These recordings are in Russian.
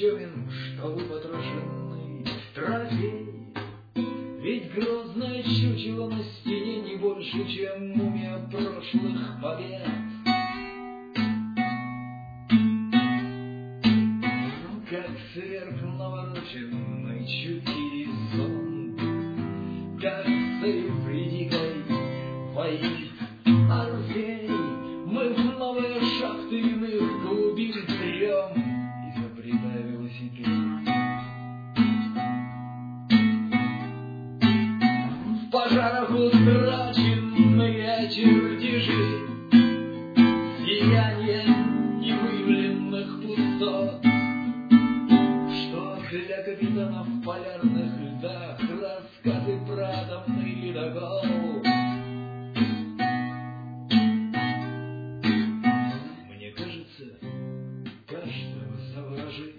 бесчёвен, что выпотрошенный трофей. Ведь грозное чучело на стене не больше, чем мумия прошлых побед. Как сверхнавороченный чуткий сон, как с Эвридикой воит Орфей, мы в новые шахты иных глубин трем, изобретая велосипед. В пожарах утраченные чертежи, сияние невыявленных пустот, что для капитанов в полярных льдах рассказы про атомный ледокол. Мне кажется, каждого заворожит,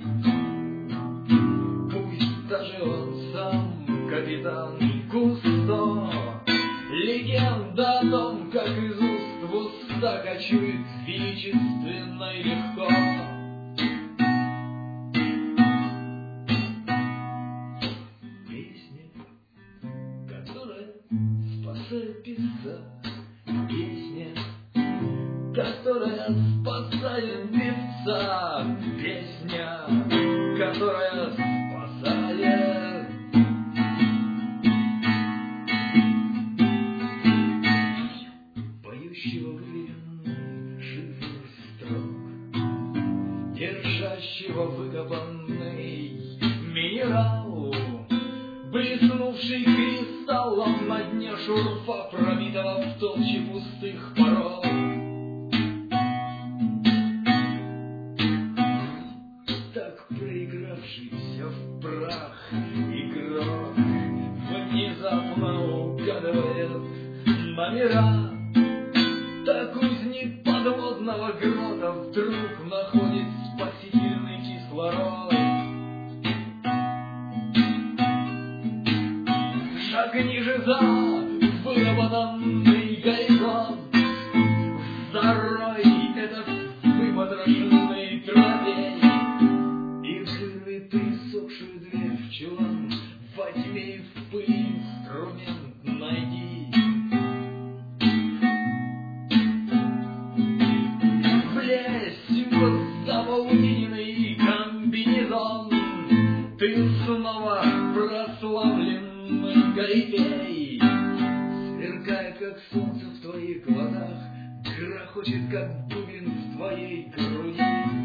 пусть даже он сам капитан Кусто. Легенда о том, как из уст в уста кочует величественно и легко. Песня, которая спасает певца, песня, которая спасает певца, песня, которая спасает. Поющего выверенный шифр строк, держащего выкопанный минерал, блеснувший кристаллом на дне шурфа, пробитого в толще пустых пород. Так проигравшийся в прах игрок внезапно угадывает номера. Так узник подводного грота вдруг находит спасительный кислород. Шагни же за выработанный горизонт, зарой этот выпотрошенный трофей и вырви присохшую дверь в чулан, во тьме и в пыли инструмент найди. Влезь в запаутиненный комбинезон, ты снова прославленный Галилей. Сверкая, как солнце в твоих глазах, грохочет, как бубен в твоей груди.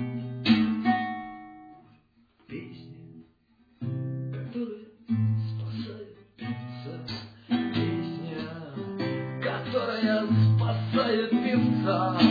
Песня, которая спасает певца, песня, которая спасает певца.